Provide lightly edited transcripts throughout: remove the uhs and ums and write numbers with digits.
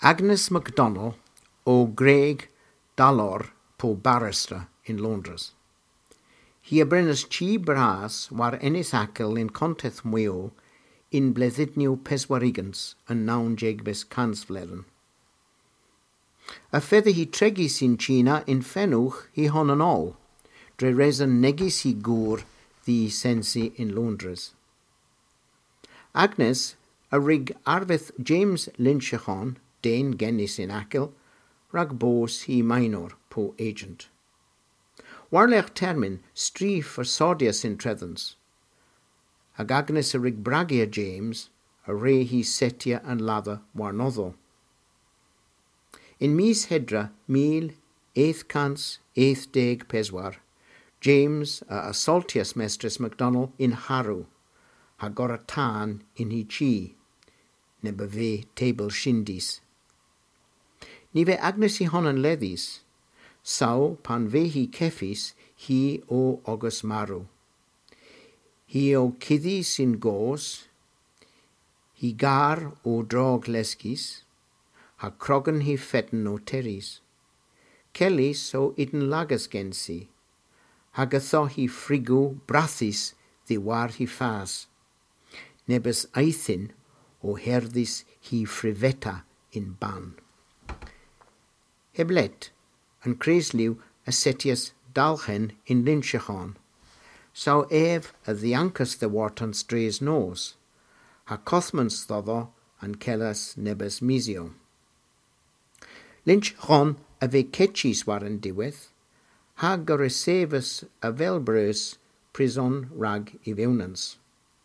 Agnes MacDonald o Greg Dalor po barrister in Londres. Hi brennes chi bras war ennis acel in conteth mweo in blethidniw peswarigans yn nawn jegbes cansfleren. A fedde hi tregis in China in fenwch hi hon yn ol, dre reson negis hi gŵr ddi sensi in Londres. Agnes a rig arveth James Lynchachon, den gennis in acel, rag bos hi minor po agent. Warlech termin stri for sodius in trethens. Ag Agnes a rig bragia James, a re hi setia and lather warnotho. In mis hedra 1880 peswar, James a assaultius Mistress MacDonald in Haru, ha gora tan in hi chi, ne beve table shindis. Ni ve Agnes hi honan ledis, sau pan ve hi kefis hi o August maru. Hi o kidis in gos, hi gar o drog leskis, ha krogan hi fetten o teris. Kellis o iden lagas gensi, ha gatho hi frigu brathis di war hi fas. Nebes eithin o herdis hi friveta in ban. Heblet, an cresliw a setius dalchen in Lynchachon. Sau ef a ddiancas the wartan strays nos, ha cothmans thotho an celas nebes misio. Lynchachon a ve ketchis waren diweth, ha goresevus a velbrus prison rag I vewnans.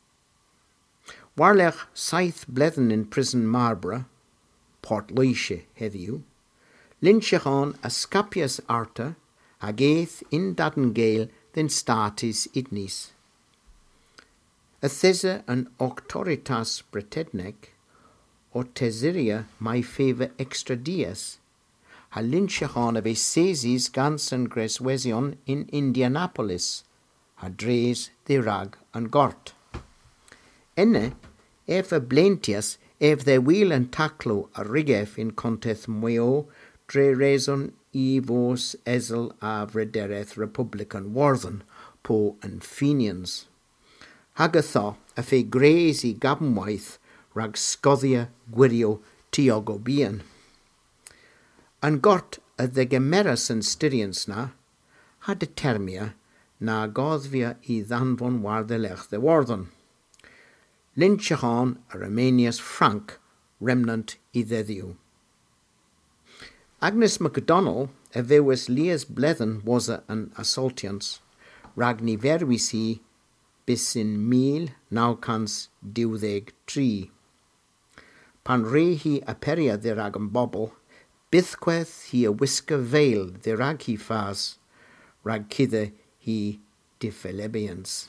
Warlech saith blethen in prison Marlborough, Port Loishe heddiw, Lynchachon a scapius arta, ag eith in Dadengale then statis idnis. A thesa an auctoritas pretednec, o tesiria mai feva extra dias, ha Lynchachon a vesesis gans an Greswesion in Indianapolis, ha dres de rag an gort. Enne, ef a blentias, ef de wheel and taclo a rigef in conteth mweo, dre reson I vos ezel a vredereth Republican warthen, po an Fenians. Hagatha a fe graze I gabnwaith, rag scothia gwirio tiogobian. An gort a de gemeras an styrians na, ha determia na goddvia I ddanfon wardelech de warthen. Lynchachon a Romanius Frank, remnant I ddeddiw. Agnes MacDonald, a vewes lias blethen was an assaultians, ragni verwisi bis in 1923. Pan re hi aperia de ragam bobble, bithqueth hi a whisker veil de rag hi fas, rag kidde hi diffelebians.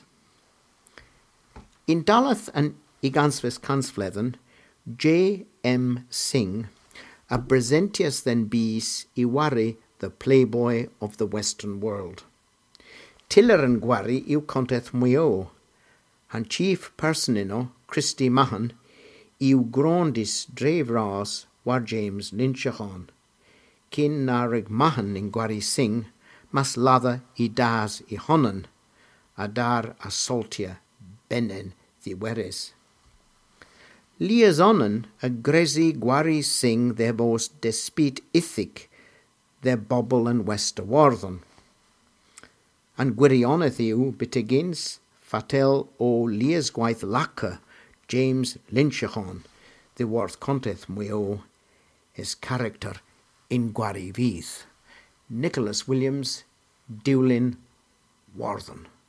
In Dalath and Igansves Kansflethen, J. M. Singh, a presentius then bis Iwari, the playboy of the Western world. Tiller and Gwari iw conteth mwyo, han chief personino, Christy Mahan, iw grondis dref ras war James Lynchachon. Kin narig Mahan in Gwari Singh, mas lather I das I honan, a dar assaultia benen ddiweres. Liazonen a gresi Gwari Singh their bos despit ithic, their bobble and wester warthen. And gwirioneth iw bitigins fatel o liasgwaith lacca James Lynchachon, the worth conteth mwyo, his character in Gwari Vydd. Nicholas Williams, Dewlin, Warthen.